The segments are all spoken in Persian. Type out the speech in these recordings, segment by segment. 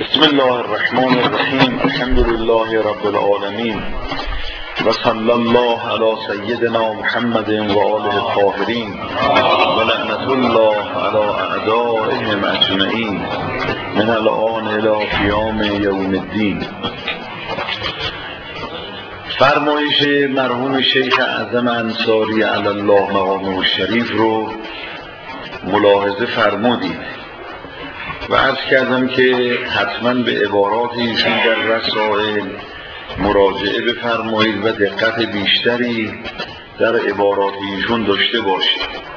بسم الله الرحمن الرحیم. الحمد لله رب العالمین و صلی الله علی سیدنا محمد و آله الطاهرین و لعنت الله علی اعدائهم اجمعین من الآن الی قیام یوم الدین. فرمایش مرحوم شیخ اعظم انصاری علی الله مقامه الشریف رو ملاحظه فرمودید و عرض کردم که حتما به عبارات ایشون در رسائل مراجعه بفرمایید و دقت بیشتری در عبارات ایشون داشته باشید.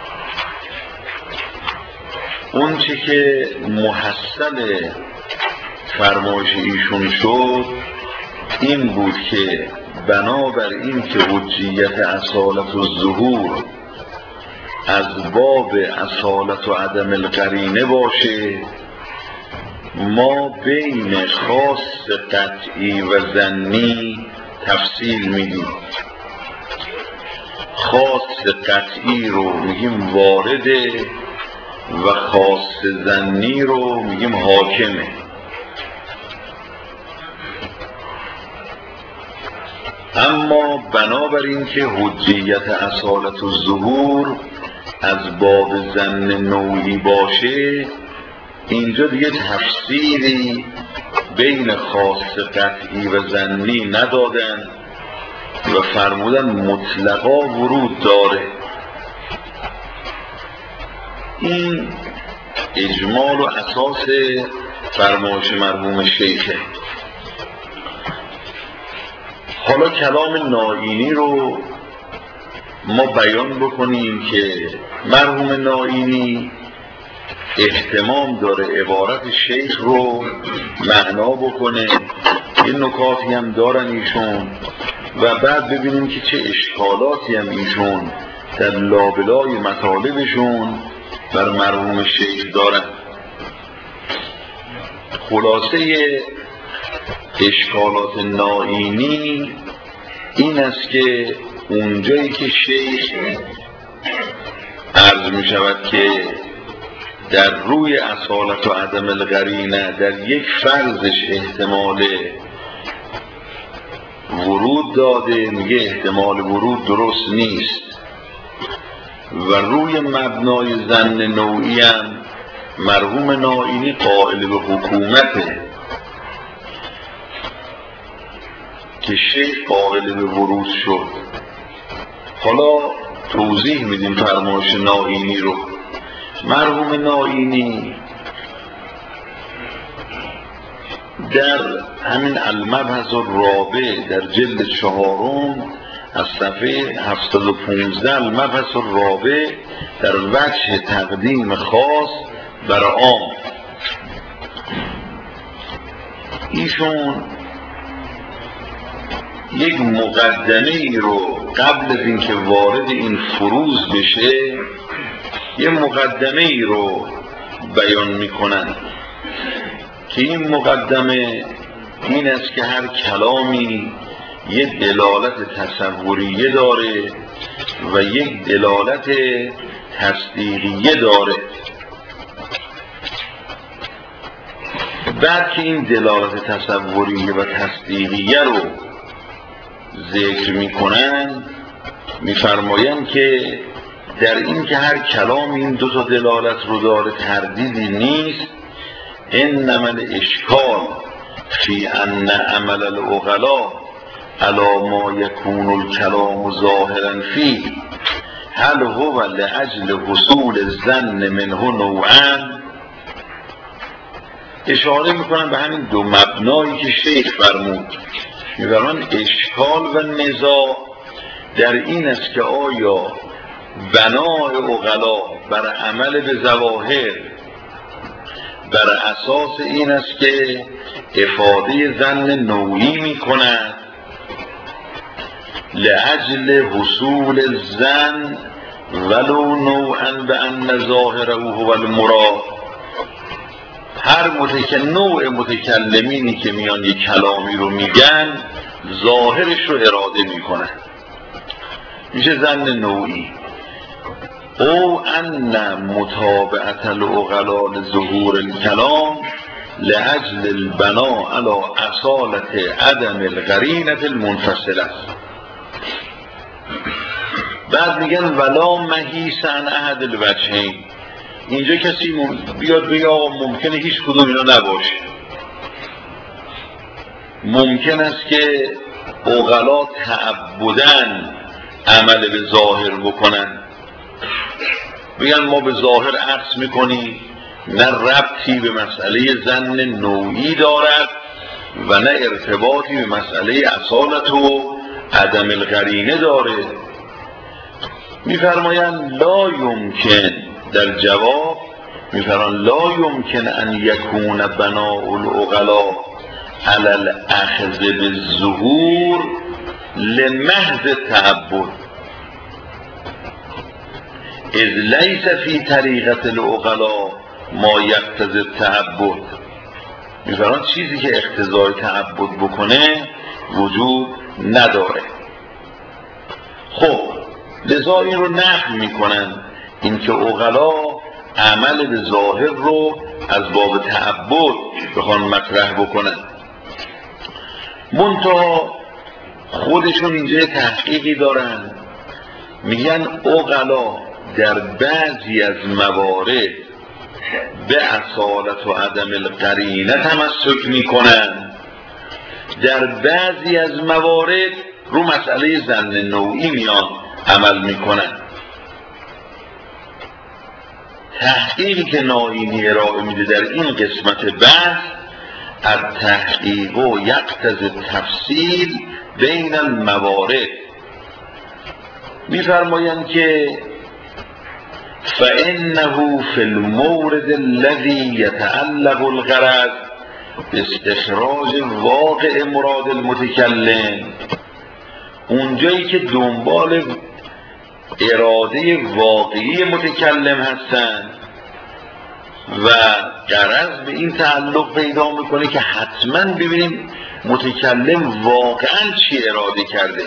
اون چی که محصل فرمایش ایشون شد این بود که بنابر این که حجیت اصالت الظهور از باب اصالت و عدم القرینه باشه، ما بین خاص قطعی و ظنی تفصیل میدیم. خاص قطعی رو میگیم وارده و خاص ظنی رو میگیم حاکمه. اما بنابر این که حجیت اصالت الظهور از باب ظن نوعی باشه، اینجا دیگه تفسیری بین خاص قطعی و ظنی ندادن و فرمودن مطلقا ورود داره. این اجمال و اساس فرمایش مرحوم شیخه. حالا کلام نائینی رو ما بیان بکنیم که مرحوم نائینی اهتمام داره عبارت شیخ رو معنا بکنه. این نکاتی هم دارن ایشون و بعد ببینیم که چه اشکالاتی هم ایشون در لابلای مطالبشون بر مرحوم شیخ دارن. خلاصه اشکالات نائینی این است که اونجایی که شیخ عرض می شود که در روی اصالت و عدم القرینه در یک فرضش احتمال ورود داده، میگه احتمال ورود درست نیست و روی مبنای ظن نوعی هم مرحوم نائینی قائل به حکومته که شیخ قائل به ورود شد. حالا توضیح میدیم فرمایش نائینی رو. مرحوم نائینی در همین المبحث الرابع در جلد 4 از صفحه 715 المبحث الرابع در وجه تقدیم خاص بر عام، ایشون یک مقدمه ای رو قبل از اینکه وارد این فروض بشه یه مقدمه ای رو بیان میکنن که این مقدمه این است که هر کلامی یک دلالت تصوریه داره و یک دلالت تصدیقیه داره. بعد که این دلالت تصوریه و تصدیقیه رو ذکر میکنن میفرمایند که در این که هر کلام این دو تا دلالت رو داره تردیدی نیست. انما الاشکال فی ان عمل العقلاء علی ما یکون الکلام ظاهرا فیه هل هو لاجل حصول الظن منه نوعا. اشاره میکنن به همین دو مبنایی که شیخ فرمود. میفرمان اشکال و نزاع در این است که آیا بنای عقلا بر عمل به ظواهر بر اساس این است که افاده ظن نوعی می کند لأجل حصول الظن ولو نوعا به ان ظاهره هو المراد. هر نوع متکلمینی که میان یک کلامی رو میگن ظاهرش رو اراده میکنن، میشه ظن نوعی. او ان متابعت العقلاء لظهور الکلام لأجل البناء على اصالة عدم القرینة المنفصله. بعد میگن ولا محیص عن احد الوجهین. اینجا کسی بیاد بگه آقا ممکنه هیچ کدوم اینا نباشه، ممکن است که عقلا تعبدن عمل به ظاهر بکنن، بگن ما به ظاهر عکس میکنیم، نه ربطی به مسئله ظن نوعی دارد و نه ارتباطی به مسئله اصالت و عدم القرینه داره. میفرمایند لا یمکن، در جواب میفرمایند لا یمکن ان یکون بناء العقلا علی الاخذ بالظهور لمحض تعبد اذ لیس فی طریقة العقلا ما یقتضی التعبد. میفرمایند چیزی که اقتضای تعبد بکنه وجود نداره. خب لذا این رو نفی میکنن، اینکه عقلا عمل به ظاهر رو از باب تعبد بخوان مطرح بکنن. منتها خودشون اینجا تحقیقی دارن، میگن عقلا در بعضی از موارد به اصالت و عدم القرینه تمسک میکنن، در بعضی از موارد رو مسئله ظن نوعی میان عمل میکنن. تحقیقی که نائینی ارائه میده در این قسمت بحث، التحقیق و یقتضی التفصیل بین الموارد، میفرمایند که فإنه في المورد الذي يتعلق الغرض باستخراج واقع مراد المتکلم، اونجایی که دنبال اراده واقعی متکلم هستن و غرض به این تعلق پیدا میکنه که حتما ببینیم متکلم واقعا چی اراده کرده.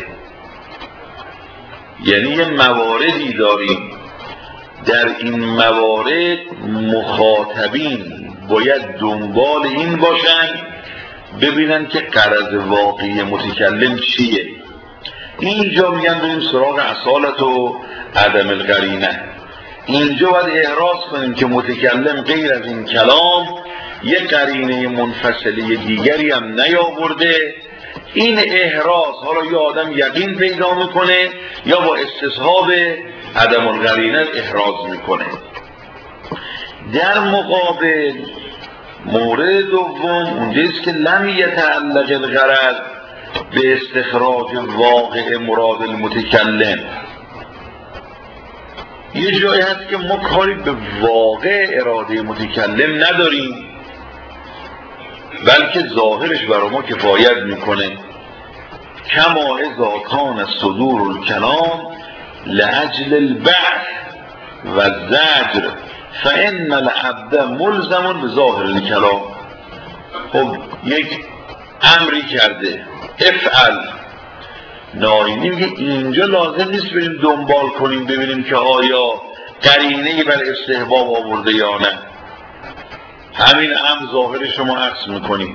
یعنی یه مواردی داریم، در این موارد مخاطبین باید دنبال این باشن ببینن که غرض واقعی متکلم چیه. اینجا میگن بریم سراغ اصالت و عدم القرینه. اینجا باید احراز کنیم که متکلم غیر از این کلام یک قرینه منفصله دیگری هم نیاورده. این احراز حالا یا آدم یقین پیدا میکنه یا با استصحاب عدم القرینه احراز میکنه. در مقابل مورد دوم اونجاست که لم یتعلق الغرض به استخراج واقع مراد المتکلم. یه جایی هست که ما کاری به واقع اراده متکلم نداریم، بلکه ظاهرش برای ما کفایت میکنه. کما اذا کان صدور الکلام لأجل البعث و الزجر فإن العبد ملزم بظاهر الکلام. خب یک امری کرده افعل، نائینی میگه اینجا لازم نیست بریم دنبال کنیم ببینیم که آیا قرینه‌ای بر استحباب آورده یا نه، همین امر ظاهر شما عکس میکنیم.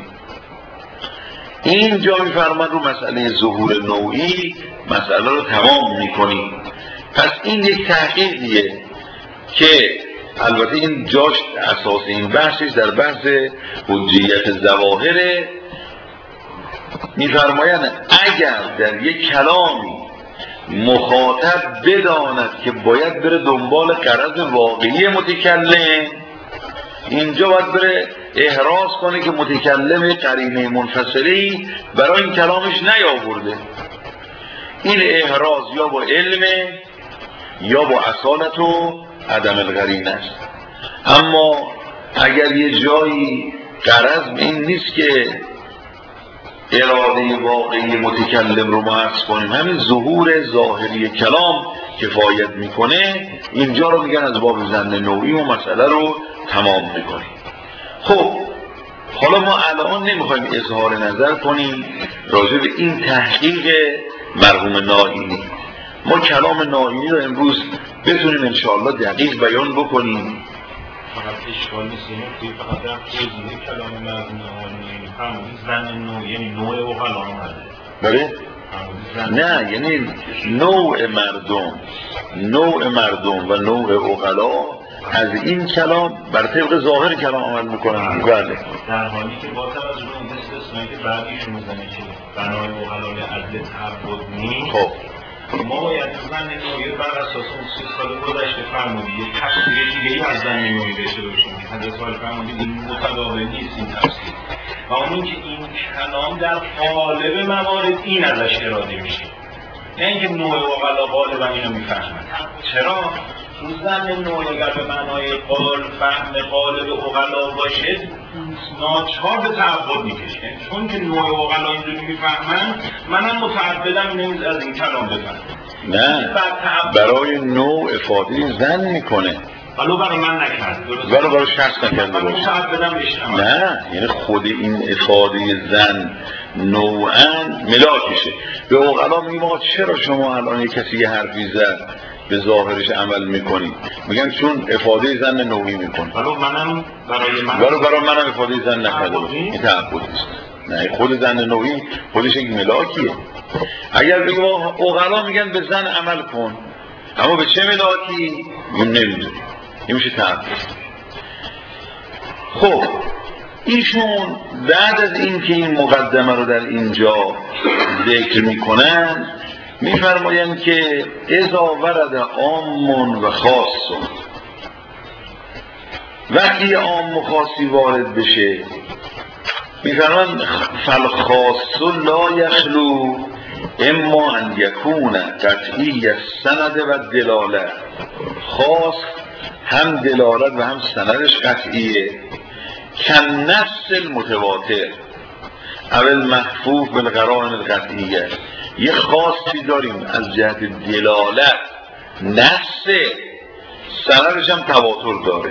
اینجا میفرمان رو مسئله ظهور نوعی مسئله رو تمام میکنیم. پس این یک تحقیقیه که البته این جاش اساس این بحثش در بحث حجیت ظواهره. میفرمایند اگر در یک کلامی مخاطب بداند که باید بره دنبال غرض واقعی متکلم، اینجا باید بره احراز کنه که متکلم قرینه منفصلی برای این کلامش نیاورده. این احراز یا با علم یا با اصالت و عدم القرینه است. اما اگر یه جایی غرض به این نیست که اراده واقعی متکلم رو ما عکس کنیم، همین ظهور ظاهری کلام کفایت میکنه، اینجا رو میگن از باب ظن نوعی و مسئله رو تمام میکنیم. خب حالا ما الان نمیخوایم اظهار نظر کنیم راجع به این تحقیق مرحوم نائینی. ما کلام نائینی رو امروز بتونیم انشاءالله دقیق بیان بکنیم فقط اشکال نیست، یعنی توی فقط در توضیح کلام مرزون نهانی، یعنی فرمودی زن نوع، یعنی نوع اقلا آمده. بله؟ نه، یعنی نوع مردم و نوع اقلا از این کلام بر طبق ظاهر کلام عمل میکنن. بله. در حالی که با توجه به اون استثنایی که بعدیشون میزنه که بنای اقلای عدل تعبد نیست، خب ما باید زن نوعی بر اساس اون 30 سال گذشته فرمودی یک تفسیر دیگه‌ای از زن نوعی داشته باشیم که حضرت سوال فرمودی این متداول نیست این تفسیر، و اون که این کلام در قالب موارد این ازش اراده میشه، نه اینکه نوع اقلا غالبا اینو میفهمن. چرا؟ چون زن نوعی اگر به معنای فهم قالب اقلا باشه ناچار به تعبد میکشه، چون که نوع اقلا اینجوری میفهمن منم متعبدم نمیز از این کلام بفهم. نه، برای نوع افاده زن میکنه، ولو برای من نکرد، ولو برای شخص نکرده باشه. متعبدم بشنم. نه، یعنی خود این افاده زن نوعاً ملاکشه. به اقلا میگیم آقا چرا شما الان یک کسی یه حرفی زد به ظاهرش عمل میکنید؟ میگن چون افاده زن نوعی میکنه. ولو برای منم افاده زن نکرده باشه، این تعبد نیست. نه، خود زن نوعی خودش یک ملاکیه. اگر بگیم اقلا میگن به زن عمل کن، اما به چه ملاکی؟ این نمیدونی، این میشه تعبد. خب ایشون بعد از این که این مقدمه رو در اینجا ذکر میکنن میفرمایند که اذا ورد عام و خاص، وقتی عام و خاصی وارد بشه میفرمایند فالخاص لا یخلو اما ان یکون قطعی السند و دلاله. خاص هم دلالت و هم سندش قطعیه، کن نفس المتواتر اول محفوف بالقرائن القطعیه. یه خاصی داریم از جهت دلالت، نفس، سندش هم تواتر داره.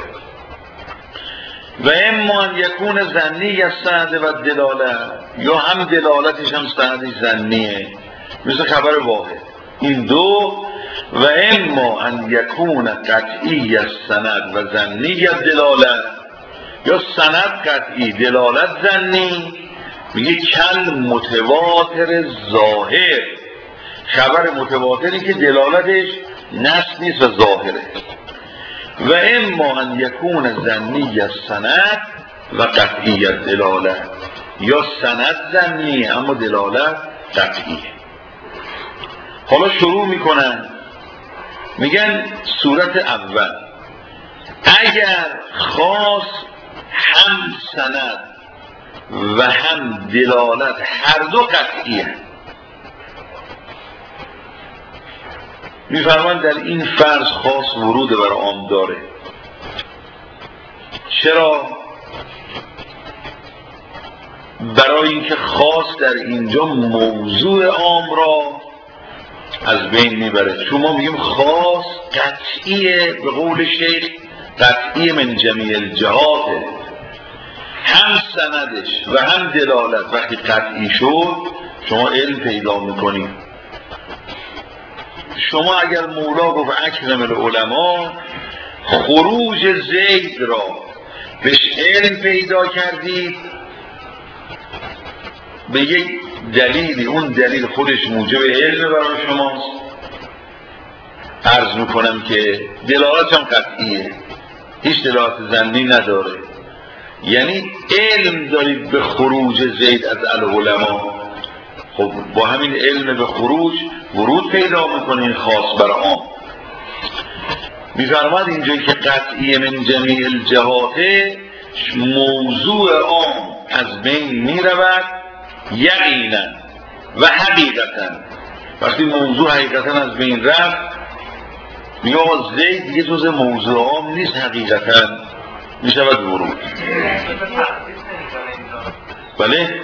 و اما ان یکون ظنی السند و دلاله، یا هم دلالتش هم سندش ظنیه مثل خبر واحد. این دو. و اما ان یکون قطعی السند و ظنی الدلاله، یا سند قطعی دلالت ظنی. میگه کل متواتر ظاهر، خبر متواتری که دلالتش نص نیست و ظاهره. و اما ان یکون ظنی السند و قطعی الدلاله، یا سند ظنی اما دلالت قطعیه. حالا شروع میکنن میگن صورت اول اگر خاص هم سند و هم دلالت هر دو قطعیه، میفرمان در این فرض خاص ورود بر عام داره. چرا؟ برای اینکه خاص در اینجا موضوع عام را از بین میبره. چون ما میگیم خاص قطعیه، به قول شیخ قطعی من جمیع الجهات، هم سندش و هم دلالت وقتی قطعی شد شما علم پیدا میکنید. شما اگر مولا گفت اکرم العلماء، خروج زید را بهش علم پیدا کردید به یک دلیلی، اون دلیل خودش موجب علم برای شماست. عرض میکنم که دلالت هم قطعیه، هیچ دلالت ظنی نداره. یعنی علم دارید به خروج زید از العلماء، خب با همین علم به خروج ورود پیدا میکنین خاص بر عام. میفرماد اینجایی که قطعی من جمیع الجهات، موضوع عام از بین میرود یقینا و حقیقتا. وقتی موضوع حقیقتا از بین رفت میگه آقا زید دیگه جز موضوع عام نیست، حقیقتا میشود ورود. بله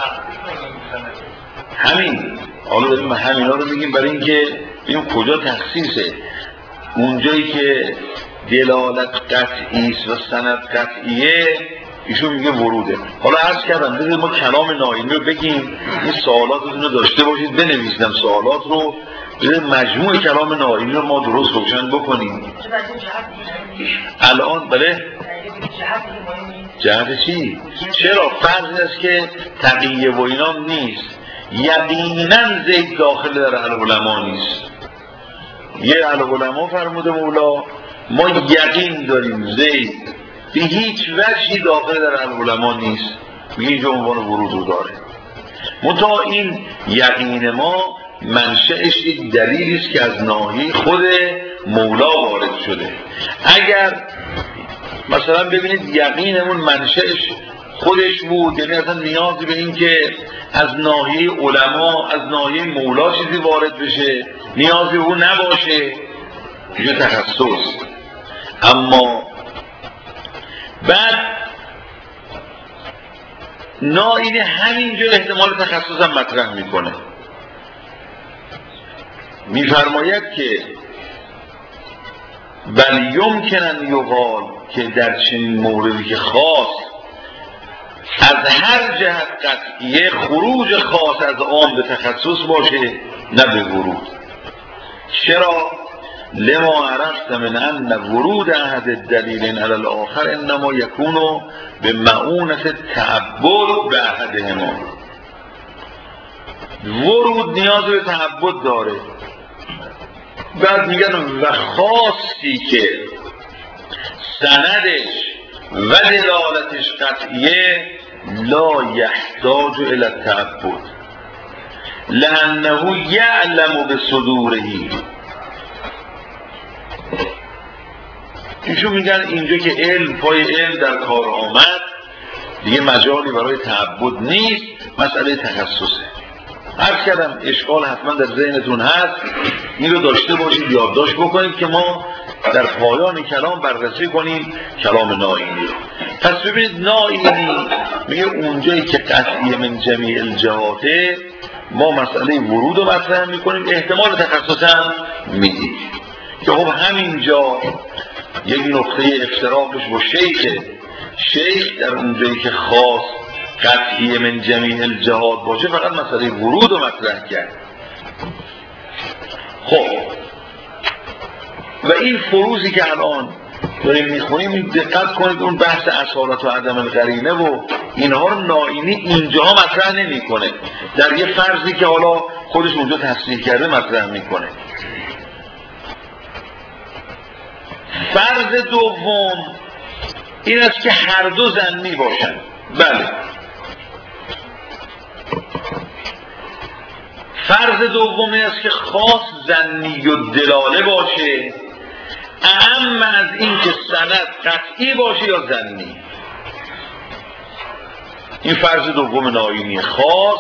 همین. حالا داریم همینا رو میگیم برای اینکه ببینیم کجا تخصیصه. اونجایی که دلالت قطعی است و سند قطعیه ایشون میگه وروده. حالا عرض کردم بذارید ما کلام ناینی رو بگیم، این سوالاتتون رو داشته باشید، بنویسیدم سوالات رو، بذارید مجموع کلام ناینی رو ما درست روشن بکنیم. الان بله جهت چی؟ چرا؟ فرض است که تقیه و اینا نیست، یقینا زید داخل در العلماء نیست. یه العلماء فرموده مولا ما یقین داریم زید به هیچ وجهی داخل در العلماء نیست، میگه اینجا عنوان ورود رو داره. منتها این یقین ما منشأش یک دلیلی است که از ناحیه خود مولا وارد شده. اگر مثلا ببینید یقینمون منشأش خودش بود، یعنی اصلا نیازی به این که از ناحیه علما از ناحیه مولا چیزی وارد بشه نیازی به اون نباشه، میشه تخصص. اما بعد ناینه همینجا احتمال تخصص هم مطرح میکنه، میفرماید که بل یمکنن یقال که در چنین موردی که خاص از هر جهت قطعیه خروج خاص از عام به تخصص باشه نه به ورود. چرا؟ لما عرفت من ان ورود احد الدلیلین علی الاخر انما یکون به معونت تعبد به احدهما. ورود نیاز به تعبد داره. بعد میگن و خاصی که سندش و دلالتش قطعیه لا یحتاج الی التعبد لانه یعلم بصدورهی. ایشون میگن اینجا که علم پای علم در کار آمد دیگه مجالی برای تعبد نیست، مسئله تخصصه. عرض کردم اشکال حتما در ذهنتون هست، این رو داشته باشید یادداشت بکنید که ما در پایان کلام بررسی کنیم کلام ناینی رو. پس ببینید ناینی میگه اونجایی که قطعی من جمیع الجهاته ما مسئله ورود رو مطرح میکنیم، احتمال تخصص هم میدیم که خب همینجا یک نقطه افتراقش با شیخ در اونجایی که خاص قطعی من جمیع الجهات باشه فقط مسئله ورود رو مطرح کرد. خب و این فروزی که الان داریم میخونیم دقت کنید اون بحث اصالت و عدم القرینه و اینها رو ناینی اینجا مطرح نمیکنه، در یه فرضی که حالا خودش اونجا تصریح کرده مطرح میکنه. فرض دوم این است که هر دو ظنی باشند. بله، فرض دوم این است که خاص ظنی و دلاله باشه، اهم از این که سند قطعی باشه یا ظنی. این فرض دوم ناینی، خاص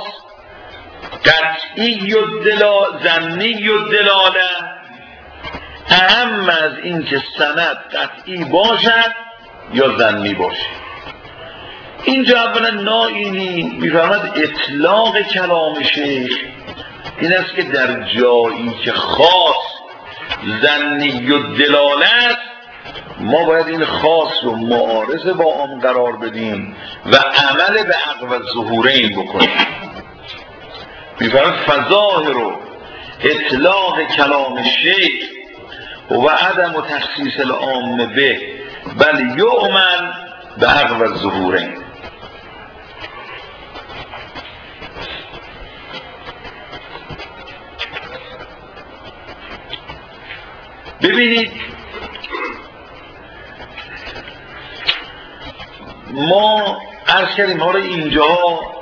قطعی و ظنی و دلاله، اهم از این که سند قطعی باشد یا ظنی باشه. اینجا اولا ناینی میفرماد اطلاق کلام شیخ این است که در جایی که خاص ظنی و دلالت ما باید این خاص رو معارض با عام قرار بدیم و عمل به عقب الظهورین بکنیم. میفرماد فظاهر و اطلاق کلام شیخ و عدم و تخصیص العام به بل یؤمن به عقب الظهورین. ببینید ما عرض کردیم ما رو اینجا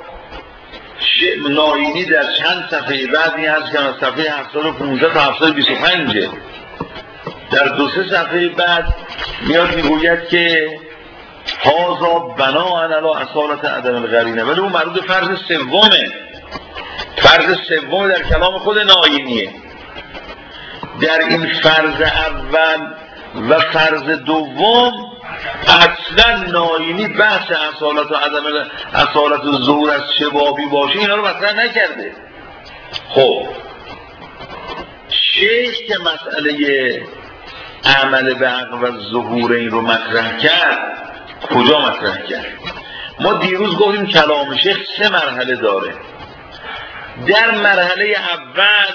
ناینی در چند صفحه بعدی هست که از صفحه 715 تا 725 در دو سه صفحه بعد میاد میگوید که هازا بنا علی اصالت عدم القرینه، ولی اون مربوط فرض سومه. فرض سوم در کلام خود ناینیه. در این فرض اول و فرض دوم اصلا ناینی بحث اصالت و عدم اصالت و ظهور از چه بابی باشه اینا رو مطرح نکرده. خب شیخ که مسئله عمل به عقب و ظهور این رو مطرح کرد کجا مطرح کرد؟ ما دیروز گفتیم کلام شیخ سه مرحله داره. در مرحله اول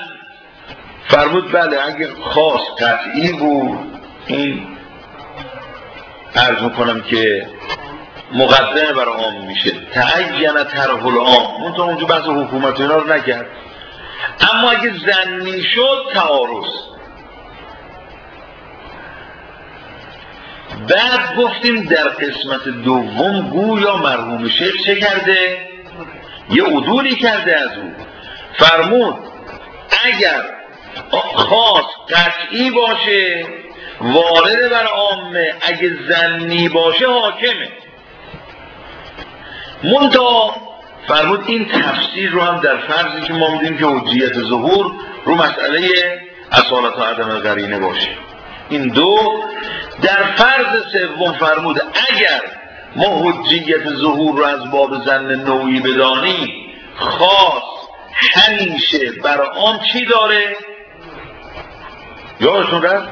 فرمود بله اگه خاص قطعی بود این عرض میکنم که مقدمه برای عام میشه. تعین طرح العام، اون تا اونجا بحث حکومت اینا رو نکرد. اما اگه ظنی شد تعارض. بعد گفتیم در قسمت دوم گویا مرحوم شیخ چه کرده؟ یه عدولی کرده از او. فرمود اگر خاص قطعی باشه وارد بر عامه، اگه ظنی باشه حاکمه. منتها فرمود این تفسیر رو هم در فرضی که ما میدونیم که حجیت ظهور رو مسئله اصالت و عدم قرینه باشه، این دو. در فرض سوم فرمود اگر ما حجیت ظهور رو از باب ظن نوعی بدانیم، خاص همیشه بر عام چی داره؟ یادتون رفت؟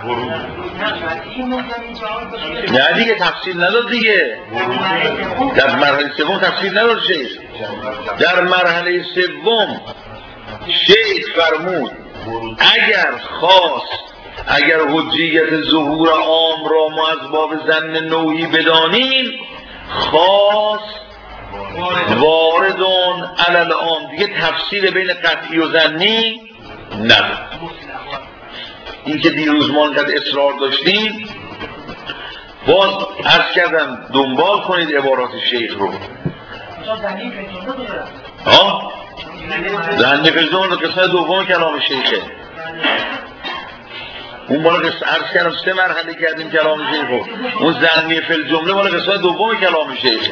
نه دیگه تفصیل نداد دیگه. در مرحله سوم تفصیل نداد شیخ. در مرحله سوم شیخ فرمود اگر حجیت ظهور عام را ما از باب ظن نوعی بدانیم، خاص واردون علی العام، دیگه تفصیل بین قطعی و ظنی نداره. این که دیروز ما انقدر اصرار داشتیم، باز عرض کردم دنبال کنید عبارات شیخ رو. ظنی فیضون رو قسمت دوم کلام شیخه. اون بالا عرض کردم 3 مرحله کردیم کلام شیخ رو. اون ظنی فی الجمله بالا قسمت دوم کلام شیخه.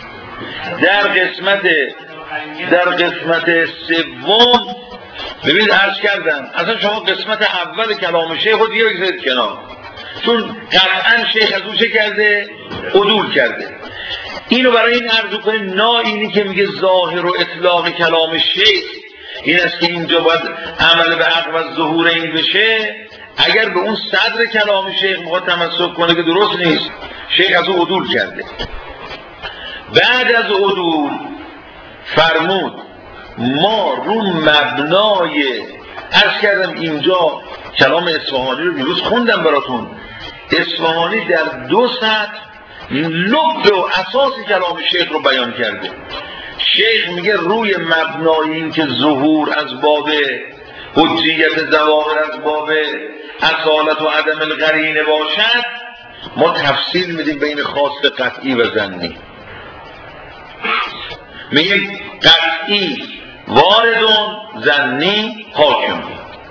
در قسمت سوم ببینید عرض کردم اصلا شما قسمت اول کلام شیخ رو دیگه بگذارید کنار، چون قطعا شیخ از اون چه کرده؟ عدول کرده. اینو برای این عرض کنیم اینی که میگه ظاهر و اطلاق کلام شیخ این است که اینجا باید عمل به عقل و ظهور این بشه. اگر به اون صدر کلام شیخ میخواد تمسک کنه که درست نیست، شیخ از اون عدول کرده. بعد از عدول فرمود ما رو مبنای، عرض کردم اینجا کلام اصفهانی رو دیروز خوندم براتون. اصفهانی در 2 سطر لب و اساس کلام شیخ رو بیان کرده. شیخ میگه روی مبنای این که ظهور از باب حجیت ظواهر از باب اصالت و عدم القرینه باشد، ما تفصیل میدیم بین خاص قطعی و ظنی. میگه قطعی واردون، ظنی حاکم.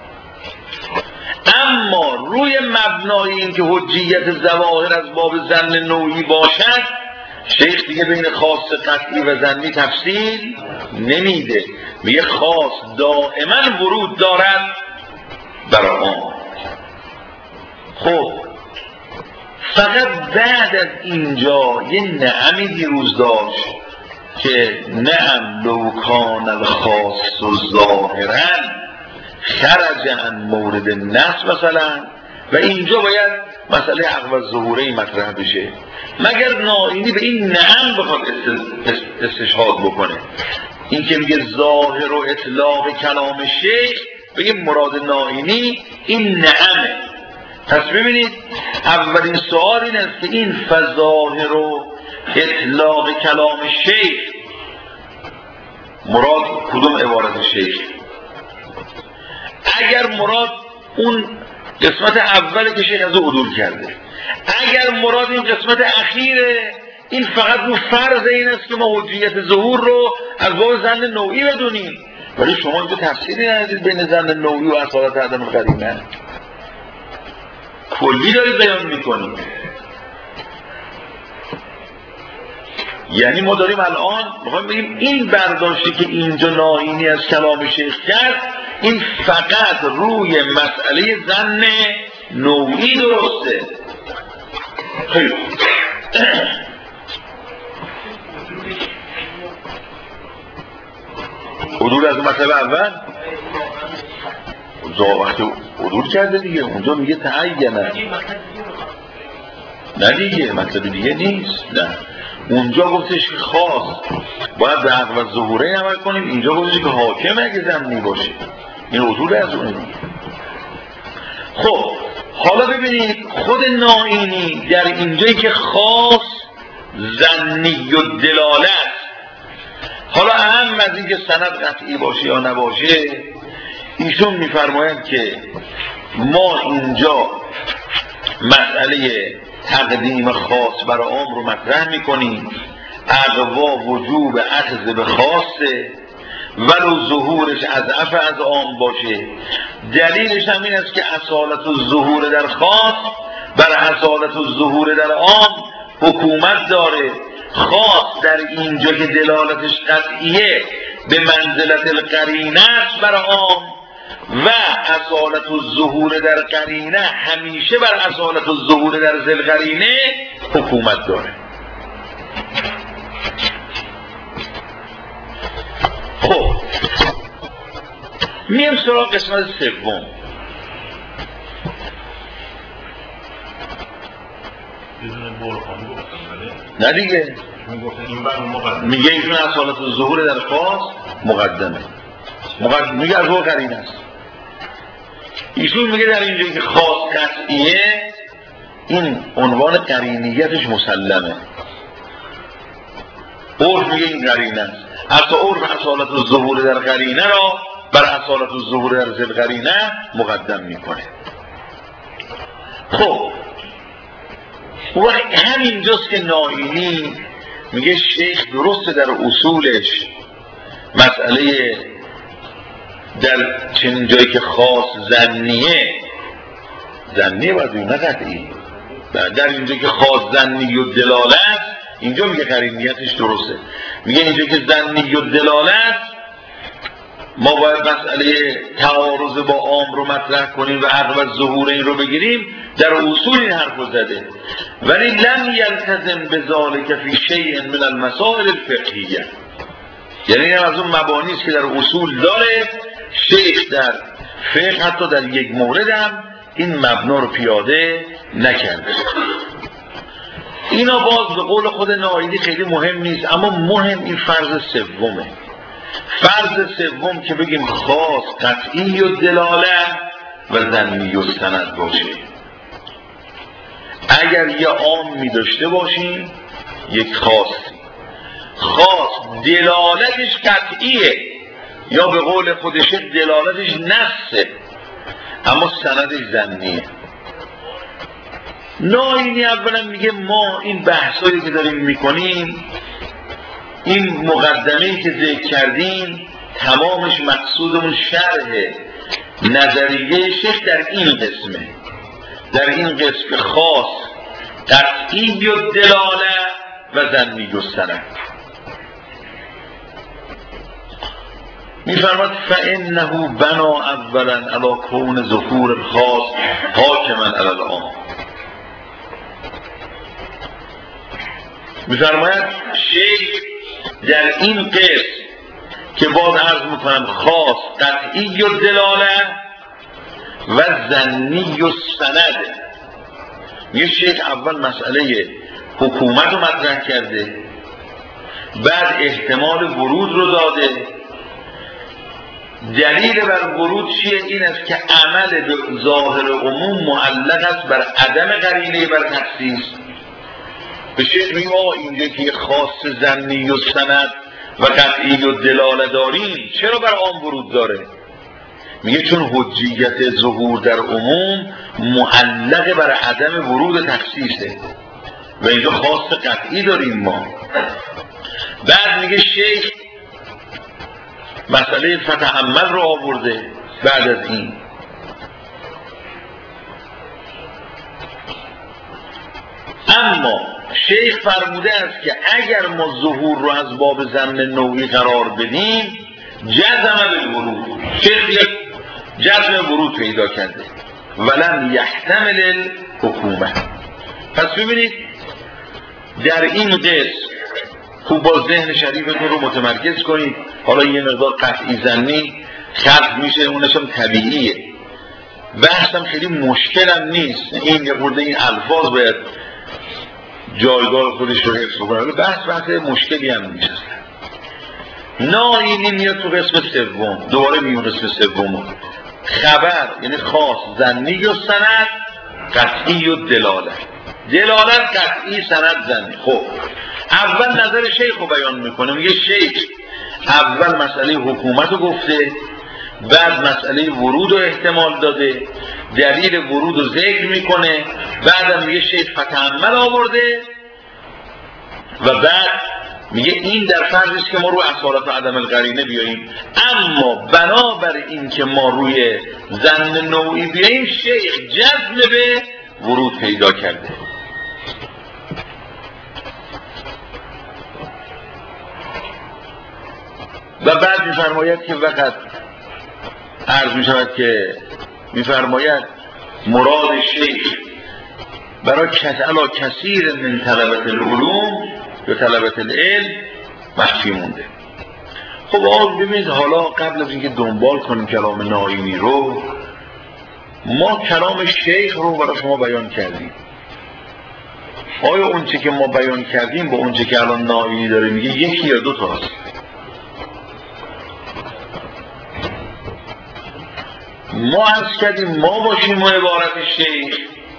اما روی مبنای این که حجیت ظواهر از باب ظن نوعی باشد، شیخ دیگه بین خاص قطعی و ظنی تفصیل نمیده. میگه خاص دائما ورود دارد برای آن. خب فقط بعد از اینجا یه نعمی دیروز داشت که نعم لو کان الخاص ظاهرا خرج عن مورد النص مثلا، و اینجا باید مسئله عقل و ظهوره مطرح بشه، مگر نائینی به این نعم بخواد استشهاد بکنه. این که میگه ظاهر و اطلاق کلام شیخ، بگه مراد نائینی این نعمه. پس ببینید اولین سوال این است که این فظاهر و اطلاق کلام شیخ مراد کدوم عبارت شیخ؟ اگر مراد اون قسمت اولی که شیخ از او عدول کرده، اگر مراد این قسمت اخیره، این فقط رو فرض این است که ما حجیت ظهور رو از باب ظن نوعی بدونیم. ولی شما اینجا تفسیری ندید بین ظن نوعی و اصالت عدم قرینه، کلی دارید بیان میکنید. یعنی ما داریم الان میخوایم بگیم این برداشتی که اینجا نائینی از کلام شیخ کرد، این فقط روی مسئله ظن نوعی درسته. خیلی عدول از مطلب اول وقتی عدول کرده دیگه، اونجا میگه تعینه. نه دیگه مطلب دیگه نیست. نه اونجا گفتش که خاص باید به عقل و ظهوره عمل کنیم، اینجا گفتش که حاکم اگه ظنی باشه. این عدول از اونه دیگه. خب حالا ببینید خود نائینی در اینجایی که خاص ظنی و دلالت، حالا اهم از این که سند قطعی باشه یا نباشه، ایشون میفرمایند که ما اینجا مسئله تقدیم خاص بر عام رو مطرح میکنیم، اقوا وجوب اخذ به خاصه ولو ظهورش اضعف از عام باشه. دلیلش هم این است که اصالت الظهور در خاص بر اصالت الظهور در عام حکومت داره. خاص در اینجا که دلالتش قطعیه به منزلت القرینه است بر عام، و اصالت الظهور در قرینه همیشه بر اصالت الظهور در ذل قرینه حکومت داره. خب میم سراغ قسمت سوم. نه دیگه میگه ایشون اصالت الظهور در خاص مقدمه، میگه از هو قرینه است. ایشون میگه در اینجایی که خاص قطعیه این عنوان قرینیتش مسلمه. عرف میگه این قرینه است، حتی عرف اصالت الظهور در قرینه را بر اصالت الظهور در ذل قرینه مقدم میکنه. خب و همینجاست که نائینی میگه شیخ درسته در اصولش مسئله در چنین جایی که خاص ظنیه باید نه قطعی، در اینجایی که خاص ظنی و دلالت، اینجا میگه قرینیتش درسته. میگه اینجا که ظنی و دلالت ما باید مسئله تعارض با عام رو مطرح کنیم و عقب از ظهور این رو بگیریم. در اصول این حرف رو زده، ولی لم یلتزم بذالک فی شیء من المسائل الفقهیه، یعنی این از اون مبانی است که در اصول داره. شیخ در فقه حتی در یک مورد هم این مبنا رو پیاده نکرده. اینا باز به قول خود نائینی خیلی مهم نیست، اما مهم این فرض سومه. فرض سوم که بگیم خاص قطعی و دلالت و ظنی و سند باشه. اگر یه عام می داشته باشیم یک خاصی، خاص دلالتش قطعیه یا به قول خودش دلالتش نصه اما سندش ظنیه. نائینی اولا میگه ما این بحثایی که داریم میکنیم، این مقدمه‌ای که ذکر کردیم، تمامش مقصودمون شرح نظریه شیخ در این قسمه، در این قسم خاص قطعی و دلالت و ظنی و سند. میفرماد فانه بنا اولا علی کون ظهور الخاص حاکما علی العام. میفرماید شیخ در این قسم که باز عرض میکنم خاص قطعی و دلالت و ظنی و سند، یه شیخ اول مسئله حکومت رو مطرح کرده، بعد احتمال ورود رو داده. دلیل بر ورود چیه؟ این است که عمل به ظاهر عموم معلق است بر عدم قرینه بر تخصیص. به شیخ میگه اینجا که خاص ظنی و سند و قطعی و دلاله داریم چرا بر عام ورود داره؟ میگه چون حجیت ظهور در عموم معلق بر عدم ورود تخصیصه و اینجا خاص قطعی داریم ما. بعد میگه شیخ مسئله فتح رو آورده. بعد از این اما شیخ فرموده است که اگر ما ظهور رو از باب ضمن نوعی قرار بدیم جزم بالورود، شیخ یک جزم ورود پیدا کرده ولم یحتمل الحکومه. پس ببینید در این قسم خوب با ذهن شریفتون رو متمرکز کنید. حالا یه مقدار قطعی ظنی خلق میشه، اونشم طبیعیه، بحثم خیلی مشکلم نیست. این یه خورده این الفاظ باید جایگاه خودش رو حفظ کنه، بحث مشکلی هم نیست. نائینی میاد تو قسم سوم، دوباره میون قسم سوم خبر، یعنی خاص ظنی و سند قطعی و دلالت قطعی، سند زنی. خب اول نظر شیخ رو بیان میکنه، میگه شیخ اول مسئله حکومت رو گفته، بعد مسئله ورود رو احتمال داده، دلیل ورود رو ذکر میکنه، بعدم میگه شیخ فتحمل آورده و بعد میگه این در فرض است که ما رو اصالت و عدم القرینه بیاییم، اما بنابر این که ما روی ظن نوعی بیاییم شیخ جزم به ورود پیدا کرده. و بعد میفرماید که وقت عرض میشود که میفرماید مراد شیخ برای علا کثیر من طلبت العلوم یا طلبت العلم مخفی مونده. خب آقا ببینید، حالا قبل از اینکه دنبال کنیم کلام ناینی رو، ما کلام شیخ رو برای شما بیان کردیم. آیا اونچه که ما بیان کردیم با اونچه که الان ناینی داره میگه یکی یا دو تاست؟ ما عرض کردیم ما باشیم و عبارت شیخ.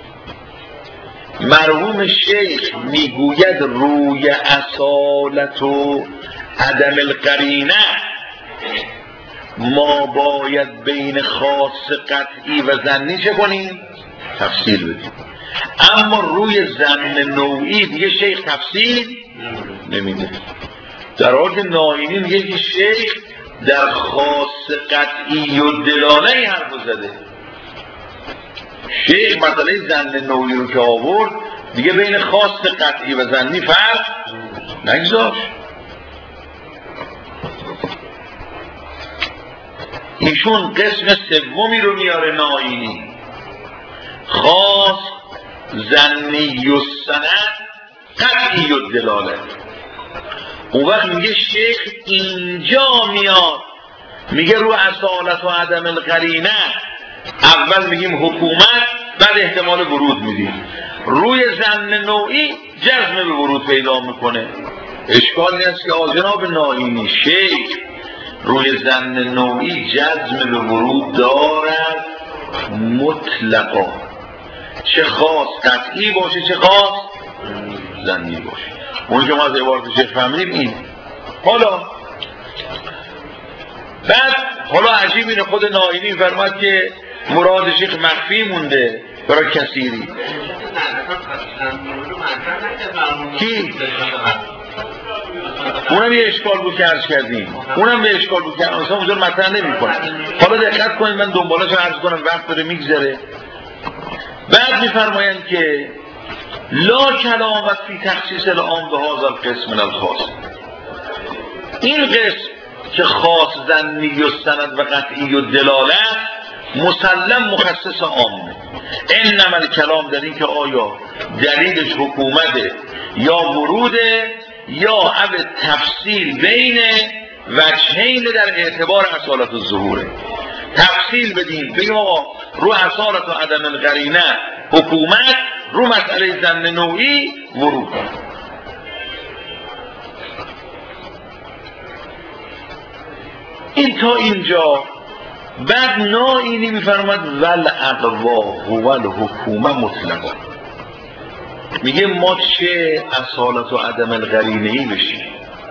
مرحوم شیخ میگوید روی اصالت و عدم القرینه ما باید بین خاص قطعی و ظنی چه کنیم؟ تفصیل بدیم. اما روی ظن نوعی دیگه شیخ تفصیل نمیده، در حالی که ناینی میگه که شیخ در خاص قطعی و دلاله حرف زده. شیخ مسئله ظن نوعی رو که آورد دیگه بین خاص قطعی و ظنی فرق نگذاشت. ایشون قسم سومی رو میاره ناینی، خاص ظنی و سند قطعی و دلاله. اون وقت میگه شیخ اینجا میاد میگه رو اصالت و عدم القرینه اول میگیم حکومت، بعد احتمال ورود میدیم. روی ظن نوعی جزم به ورود پیدا میکنه. اشکالی هست که جناب ناینی شیخ روی ظن نوعی جزم به ورود دارد مطلقا، چه خاص قطعی باشه چه خاص ظنی باشه. اون که ما از عبارت شیخ فهمیدیم این. حالا عجیب اینه، خود ناینی فرماد که مراد شیخ مخفی مونده برای کثیری. کی؟ اونم یه اشکال بود که عرض کردیم، اونم یه اشکال بود که اصلا اونجا مطرح نمی‌کنه. حالا دقت کنید، من دنبالش عرض کنم، وقت داره میگذره. بعد میفرمایند که لا کلام فی تخصیص العام به هذا القسم من الخاص. این قسم که خاص ظنی و سند و قطعی و دلالت مسلم مخصص عامه. انما الکلام در این که آیا دلیلش حکومته یا وروده یا اب تفصیل بین وجهین در اعتبار اصالت و ظهوره. تفصیل بدیم بگیم آقا رو اصالت و عدم القرینه حکومت، رو مسئله ظن نوعی ورود. این تا اینجا. بعد ناینی میفرماد ول اقوا هو الحکومه مطلقا، میگه ما چه اصالت و عدم القرینه‌ای بشیم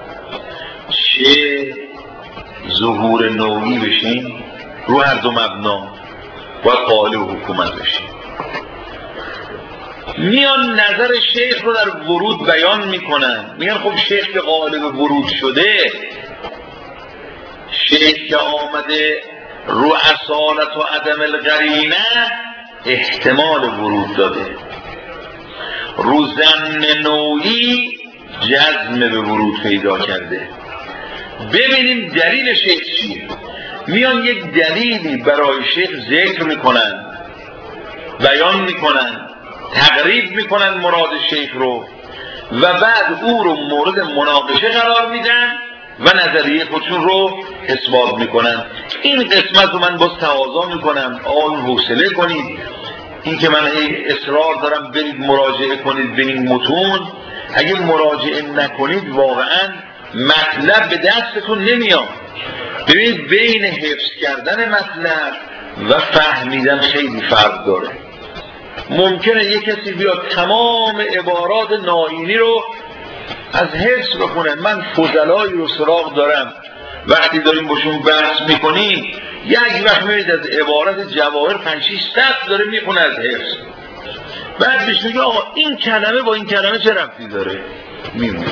چه ظهور نوعی بشیم، رو هر دو مبنا و قائل و حکومت بشیم. میان نظر شیخ رو در ورود بیان میکنن، میگن خب شیخ که قائل به ورود شده، شیخ که آمده رو اصالت و عدم القرینه احتمال ورود داده، رو ظن نوعی جزم به ورود پیدا کرده. ببینیم دلیل شیخ چیه. میان یک دلیلی برای شیخ ذکر میکنن، بیان میکنن، تقریب میکنن مراد شیخ رو، و بعد او رو مورد مناقشه قرار میدن و نظریه خودشون رو اثبات میکنن. این قسمت رو من باز تقاضا میکنم آن حوصله کنید. این که من اصرار دارم برید مراجعه کنید به این متون، اگه مراجعه نکنید واقعا مطلب به دستتون نمیاد. ببینید بین حفظ کردن مطلب و فهمیدن خیلی فرق داره. ممکنه یک کسی بیاد تمام عبارات نائینی رو از حفظ بخونه. من فضلایی رو سراغ دارم وقتی داریم باشون بحث میکنیم یک وقت میبینید از عبارت جواهر 5-6 سطر داره میخونه از حفظ، بعد بهش میگه آقا این کلمه با این کلمه چه ربطی داره، میمونه.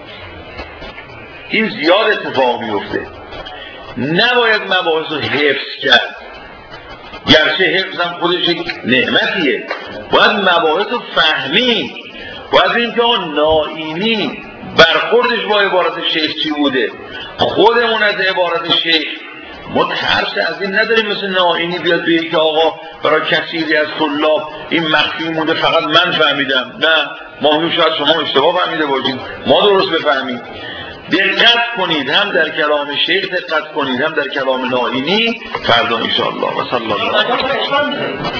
این زیاد اتفاق میفته. نباید مباحث رو حفظ کرد، گرچه حفظ هم خودش یک نعمتیه، باید مباحث رو فهمید. باید ببینیم که نائینی برخوردش با عبارت شیخ چی بوده. خودمون از عبارت شیخ ما ترس از این نداریم مثل نائینی بیاد بگه که آقا برای کثیری از طلاب این مخفی مونده فقط من فهمیدم. نه، ما شاید شما اشتباه فهمیده باشید، ما درست بفهمیم. دقت کنید، هم در کلام شیخ دقت کنید، هم در کلام نائینی. فردا ان شاء الله و صلی الله علیه و